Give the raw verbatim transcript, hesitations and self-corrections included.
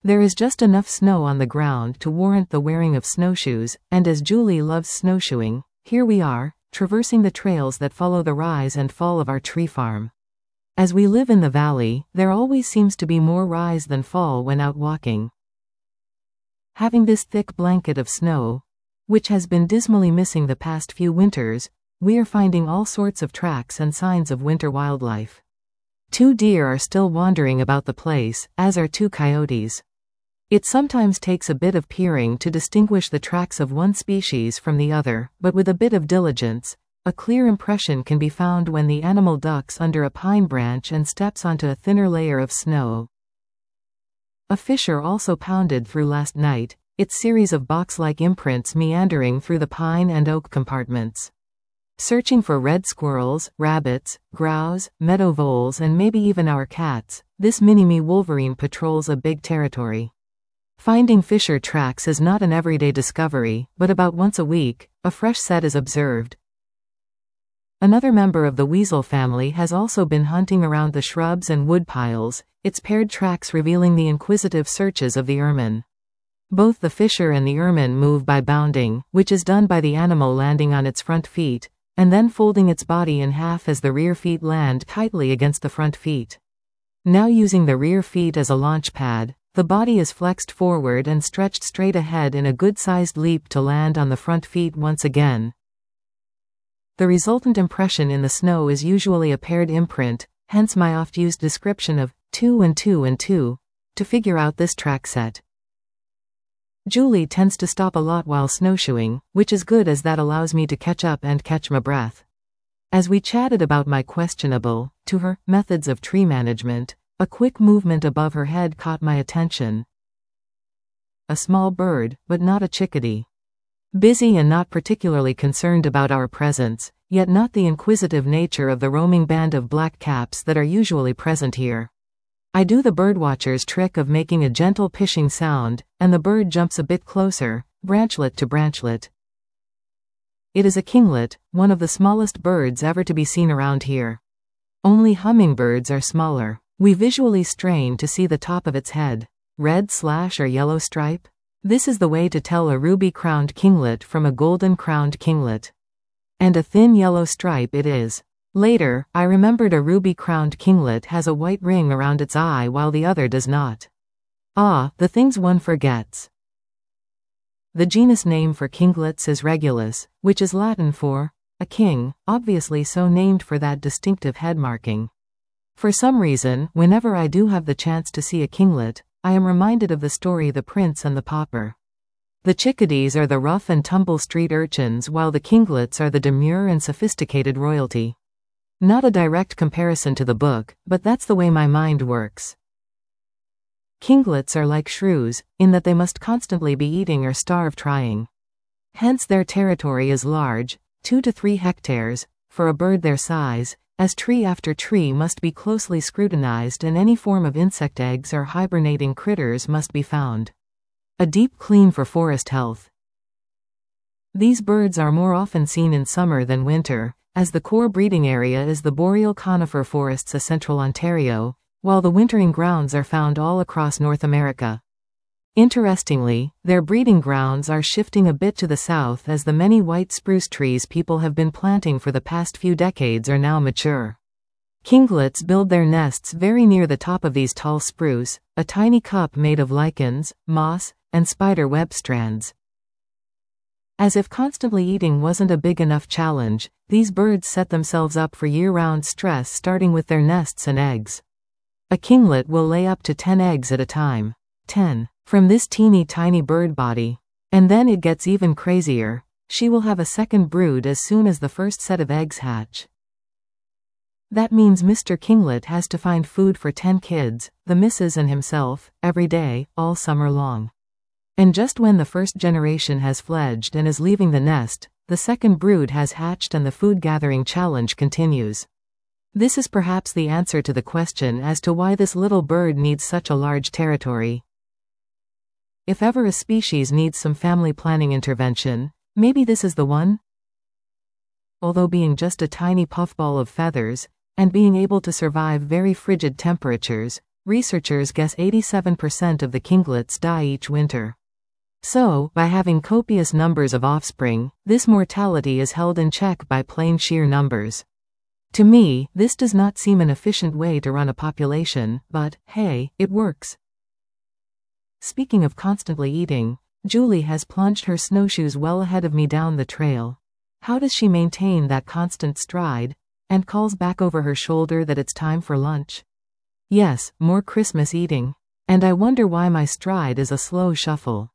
There is just enough snow on the ground to warrant the wearing of snowshoes, and as Julie loves snowshoeing, here we are, traversing the trails that follow the rise and fall of our tree farm. As we live in the valley, there always seems to be more rise than fall when out walking. Having this thick blanket of snow, which has been dismally missing the past few winters, we are finding all sorts of tracks and signs of winter wildlife. Two deer are still wandering about the place, as are two coyotes. It sometimes takes a bit of peering to distinguish the tracks of one species from the other, but with a bit of diligence, a clear impression can be found when the animal ducks under a pine branch and steps onto a thinner layer of snow. A fisher also pounded through last night, its series of box-like imprints meandering through the pine and oak compartments. Searching for red squirrels, rabbits, grouse, meadow voles and maybe even our cats, this mini-me Wolverine patrols a big territory. Finding fisher tracks is not an everyday discovery, but about once a week, a fresh set is observed. Another member of the weasel family has also been hunting around the shrubs and wood piles, its paired tracks revealing the inquisitive searches of the ermine. Both the fisher and the ermine move by bounding, which is done by the animal landing on its front feet, and then folding its body in half as the rear feet land tightly against the front feet. Now using the rear feet as a launch pad, the body is flexed forward and stretched straight ahead in a good-sized leap to land on the front feet once again. The resultant impression in the snow is usually a paired imprint, hence my oft-used description of two and two and two, to figure out this track set. Julie tends to stop a lot while snowshoeing, which is good as that allows me to catch up and catch my breath. As we chatted about my questionable, to her, methods of tree management, a quick movement above her head caught my attention. A small bird, but not a chickadee. Busy and not particularly concerned about our presence, yet not the inquisitive nature of the roaming band of black caps that are usually present here. I do the birdwatcher's trick of making a gentle pishing sound, and the bird jumps a bit closer, branchlet to branchlet. It is a kinglet, one of the smallest birds ever to be seen around here. Only hummingbirds are smaller. We visually strain to see the top of its head. Red slash or yellow stripe? This is the way to tell a ruby-crowned kinglet from a golden-crowned kinglet. And a thin yellow stripe it is. Later, I remembered a ruby-crowned kinglet has a white ring around its eye while the other does not. Ah, the things one forgets. The genus name for kinglets is Regulus, which is Latin for a king, obviously so named for that distinctive head marking. For some reason, whenever I do have the chance to see a kinglet, I am reminded of the story The Prince and the Pauper. The chickadees are the rough and tumble street urchins while the kinglets are the demure and sophisticated royalty. Not a direct comparison to the book, but that's the way my mind works. Kinglets are like shrews, in that they must constantly be eating or starve trying. Hence their territory is large, two to three hectares, for a bird their size, as tree after tree must be closely scrutinized and any form of insect eggs or hibernating critters must be found. A deep clean for forest health. These birds are more often seen in summer than winter, as the core breeding area is the boreal conifer forests of central Ontario, while the wintering grounds are found all across North America. Interestingly, their breeding grounds are shifting a bit to the south as the many white spruce trees people have been planting for the past few decades are now mature. Kinglets build their nests very near the top of these tall spruce, a tiny cup made of lichens, moss, and spider web strands. As if constantly eating wasn't a big enough challenge, these birds set themselves up for year-round stress starting with their nests and eggs. A kinglet will lay up to ten eggs at a time. ten. From this teeny tiny bird body. And then it gets even crazier. She will have a second brood as soon as the first set of eggs hatch. That means Mister Kinglet has to find food for ten kids, the missus and himself, every day, all summer long. And just when the first generation has fledged and is leaving the nest, the second brood has hatched and the food gathering challenge continues. This is perhaps the answer to the question as to why this little bird needs such a large territory. If ever a species needs some family planning intervention, maybe this is the one? Although being just a tiny puffball of feathers, and being able to survive very frigid temperatures, Researchers guess eighty-seven percent of the kinglets die each winter. So, by having copious numbers of offspring, this mortality is held in check by plain sheer numbers. To me, this does not seem an efficient way to run a population, but, hey, it works. Speaking of constantly eating, Julie has plunged her snowshoes well ahead of me down the trail. How does she maintain that constant stride, and calls back over her shoulder that it's time for lunch? Yes, more Christmas eating. And I wonder why my stride is a slow shuffle.